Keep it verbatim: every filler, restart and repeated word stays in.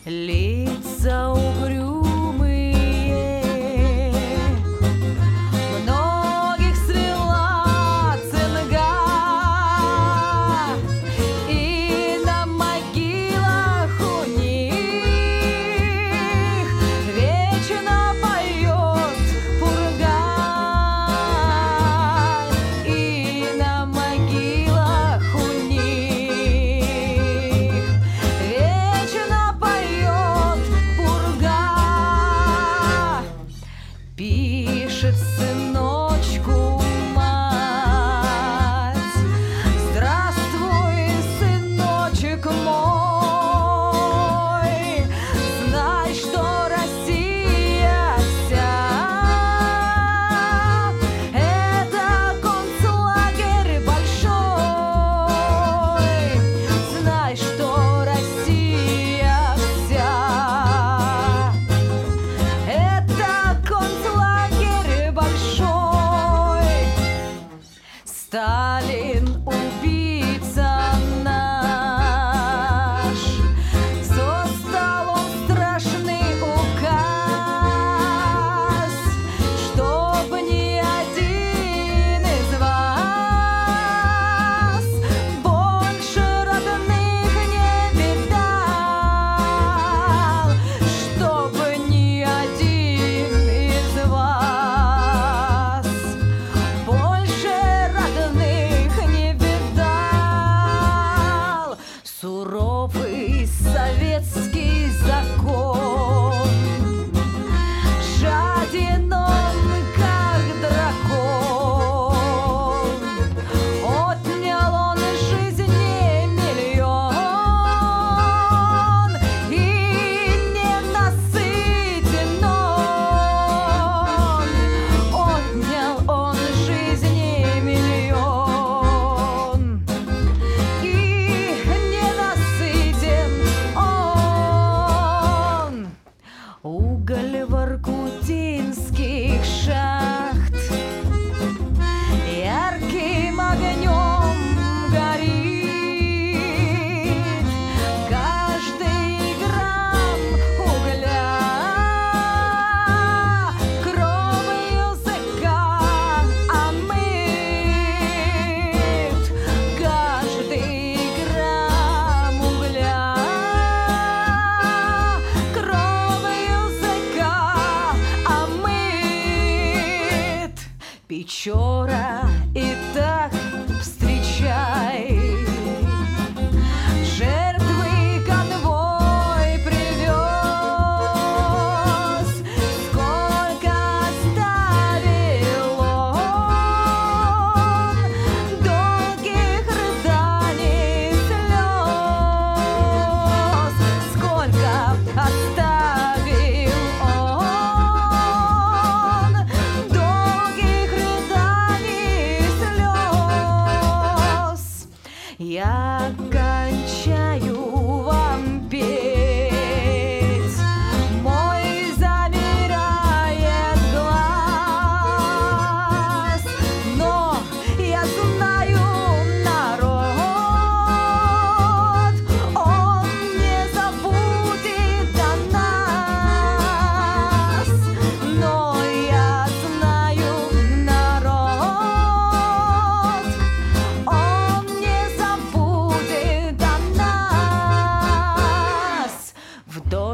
лица угрюмые, многих свела цинга, и на могилах у них вечно поет пурга, и на могилах у них вечно поет пурга. Пишет сыночку мать: здравствуй, сыночек мой, знай, что Россия вся — это концлагерь большой. Знай, что Россия вся — это концлагерь большой. Сталин, убийца наш, создал он страшный указ, чтоб ни один из вас больше родных не видал, чтоб ни один из вас больше родных не видал. Суровый советский закон, жаден он, как дракон, отнял он жизни миллион, и ненасытен он, отнял он жизни миллион, и ненасытен он. Уголь воркутинских шахт ярким огнем горит, каждый грамм угля кровью языка омыт, каждый грамм угля кровью языка омыт. Печора и так встречай, жертвы конвой привез, сколько оставил он долгих рыданий слез, сколько оставил он долгих рыданий слез. Я кончаю вам петь, мой замирает глаз, но я знаю народ, он не забудет о нас, но я знаю народ, он не забудет о нас. В